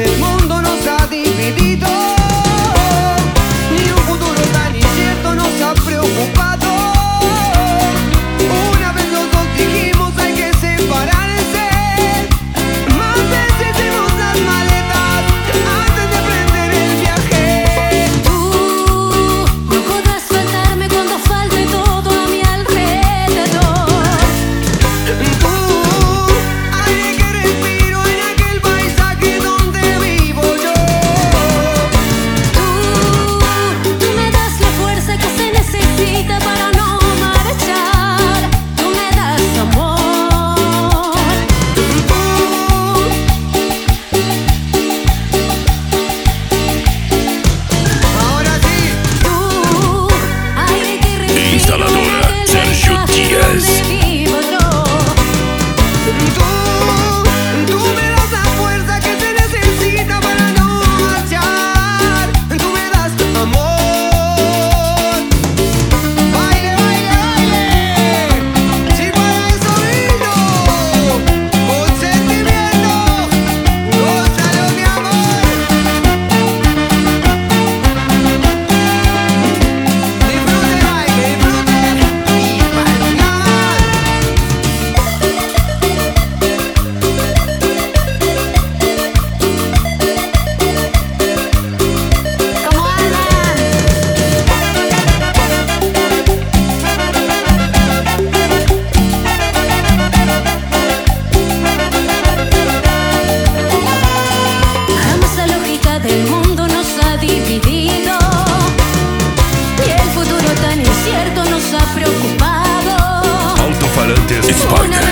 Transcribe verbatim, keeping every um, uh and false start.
El mundo nos ha dividido y un futuro tan incierto nos ha preocupado. Una vez los dos dijimos hay que separarse, más veces hicimos las maletas antes de emprender el viaje. Tú no podrás faltarme cuando falte todo a mi alrededor. Tú, aire que respiro en aquel paisaje donde vivo yo. Tú, tú me das la fuerza que se necesita para no marchar. Tú me das amor. Ahora sí. Tú, aire que respiro Instaladora en aquel Sergio paisaje Díaz. donde vivo yo. Tú, tú me das la fuerza que se necesita para no marchar. Tú me das amor. Baile, baile, baile. Si para eso vino, con sentimiento, gózalo mi amor. Disfrute, baile, disfrute y baila. ¿Cómo andan? Jamás la lógica del mundo nos ha dividido y el futuro tan incierto nos ha preocupado. Altofalantes Spider.